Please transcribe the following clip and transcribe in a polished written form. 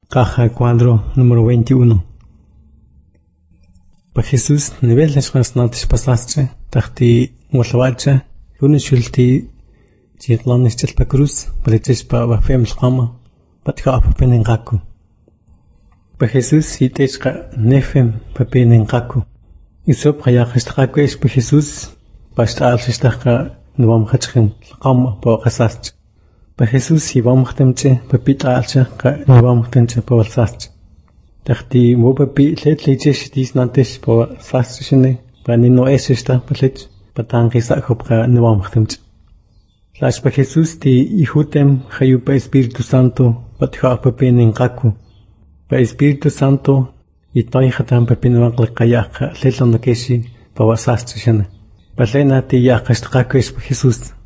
Caja cuadro número 21. Pa Jesús nivel les natis pasastre, tahti mualwacha, unishulti chitlanis chelpa cruz, palitis pa wafeml qama, patka apapenen qaku. Pa Jesús itechqa nefem papenen qaku. Isop qayaqistaqaku es pa Jesús, pastaalsistaqqa nuamkhachqin qama pa qasastre. Pa Jesús ibamkhtemche papitaalcha qa ibamkhtemche pa walsastre. Tahti mo papi letleches dis nantes pa sastre pa nino esista palet patangisa khopqa nuamkhtemche. Las pa Jesús ti ihutem khayu pa Espíritu Santo patha papenen qaku. Pa Espíritu Santo itoy khatam papinuang qaya letlonokeshi pa wasastre. Palena ti yaqastaqaku es pa Jesús.